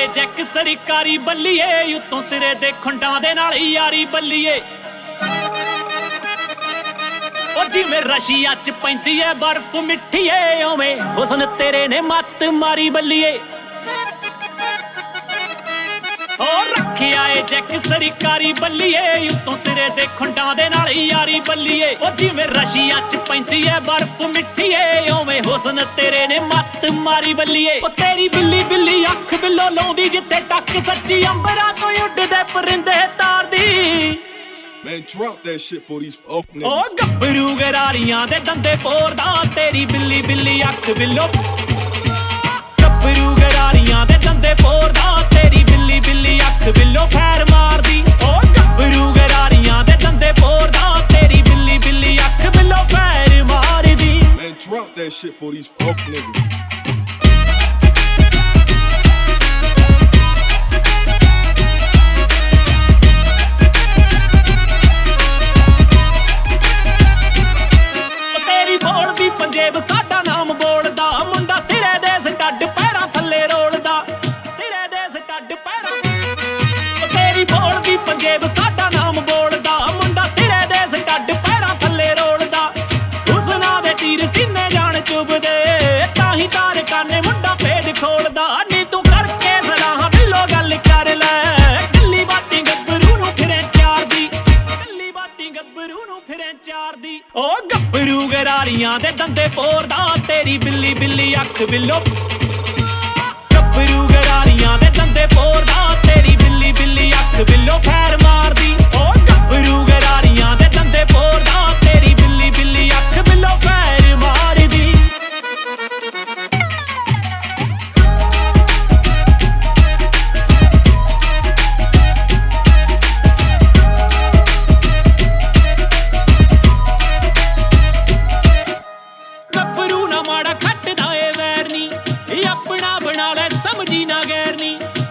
ਆਏ ਜੈਕ ਸਰਕਾਰੀ ਬੱਲੀਏ ਉੱਤੋਂ ਸਿਰੇ ਦੇ ਖੁੰਡਾਂ ਦੇ ਨਾਲ ਯਾਰੀ ਬੱਲੀਏ ਉਹ ਜਿਵੇਂ ਰਸ਼ੀਆ ਚ ਪੈਂਦੀ ਐ ਬਰਫ਼ ਮਿੱਠੀ ਏ ਓਵੇਂ ਹੁਸਨ ਤੇਰੇ ਨੇ ਮੱਤ ਮਾਰੀ ਬੱਲੀਏ और रखिया ए जैक सरकारी बल्लीए उत्तों सिरे दे खुंडां दे नाल यारी बल्लीए ओ जिवें रशिया च पैंदी ऐ बर्फ मिट्ठी ए ओवें हुस्न तेरे ने मत्त मारी बल्लीए ओ तेरी बिल्ली बिल्ली अख बिल्लो लाउंदी जिथे टक सच्ची अंबरां तों उड्डदे परिंदे तारदी Man, drop that shit for these folk niggas. ओ गब्बरू गरारियां दे दंदे पोरदा तेरी बिल्ली बिल्ली अख बिल्लो गब्बरू गरारियां दे दंदे पोरदा तेरी बिल्ली बिल्ली अख बिल्लो फैर मारदी ओ गब्बरू गरारियां दे दंदे पोरदा तेरी बिल्ली बिल्ली अख बिल्लो फैर मारदी Man, drop that shit for these folk niggas. पंजेब साडा नाम बोलदा मुंडा सिरे दे स्टड पैरां थल्ले रोलदा सिरे दे स्टड पैरां तेरी बोलदी पंजेब साडा नाम बोलदा मुंडा सिरे दे स्टड पैरां थल्ले रोलदा हुस्ना दे तीर सीने जान चुभदे ताही तार काने मुंडा पेड़ खोलदा नी तू करके सलाह बिल्लो गल कर ले गल्ली बाती गब्बरू नूं फिरे चारदी गल्ली बाती गब्बरू नूं फिरे चारदी ओ गब्बरू गरारियां दे दंदे पोरदा तेरी बिल्ली बिल्ली अख बिल्लो गब्बरू गरारियां दे दंदे पोरदा तेरी बिल्ली बिल्ली अख बिल्लो फैर मारदी ओ गब्बरू गरारियां दे दंदे पोरदा तेरी बिल्ली बिल्ली अख बिल्लो फैर मारदी अपना बना ले समझी ना गैरनी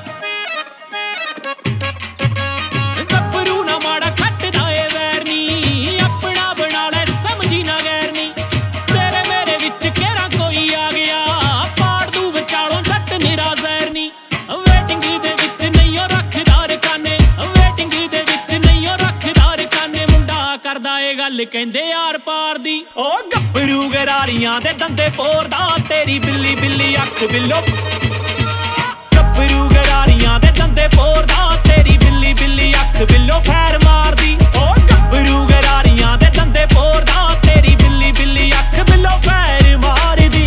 गब्बरू ना माड़ा खटदा ए वैरनी अपना बना ले समझी ना गैरनी तेरे मेरे विच केरा कोई आ गया पाड़ दू विचालों जट निरा जैरनी वेटिंग दे विच नहीं ओ रखदार खाने वेटिंग दे विच नहीं ओ रखदार खाने मुंडा करदा ए गल कहंदे यार पार दी ओ गब्बरू गरारियां दे दंदे पोरदा तेरी बिल्ली बिल्ली अख बिल्लो गब्बरू गरारियां दे दंदे पोरदा तेरी बिल्ली बिल्ली अख बिल्लो फैर मारदी ओ गब्बरू गरारियां दे दंदे पोरदा तेरी बिल्ली बिल्ली अख बिल्लो फैर मारदी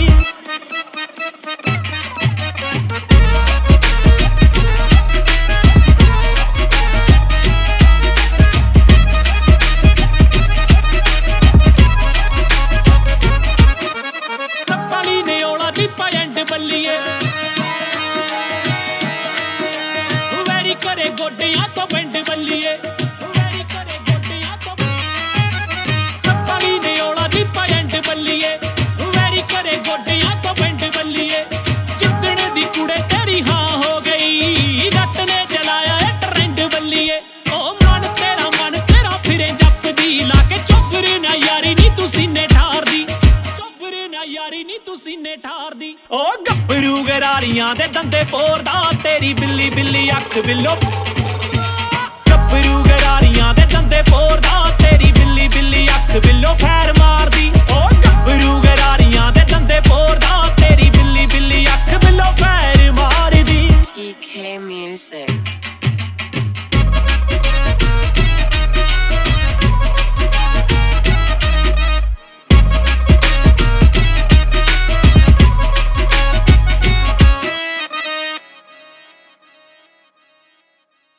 बल्लीए वैरी करे गोडियां तो पिंड बल्लीए वैरी करे गोडियां तो सप्पाली ने ओला दी पैंट बल्लीए वैरी करे गोडियां तो पिंड बल्लीए जिद्दण दी कुड़े तेरी हां हो गई जट ने चलाया ए ट्रेंड बल्लीए ओ मन तेरा फिरे जपदी लाके चोगर ना यारी नी तू सीने ठारदी चोगर ना यारी नी तू सीने ठारदी ओ गब्बरू गरारियां दे दंदे पोरदा तेरी बिल्ली बिल्ली अख बिल्लो गब्बरू गरारियां दे दंदे पोरदा तेरी बिल्ली बिल्ली अख बिल्लो फैर मारदी ओ गब्बरू गरारियां दे दंदे पोरदा तेरी बिल्ली बिल्ली अख बिल्लो फैर मारदी TK Music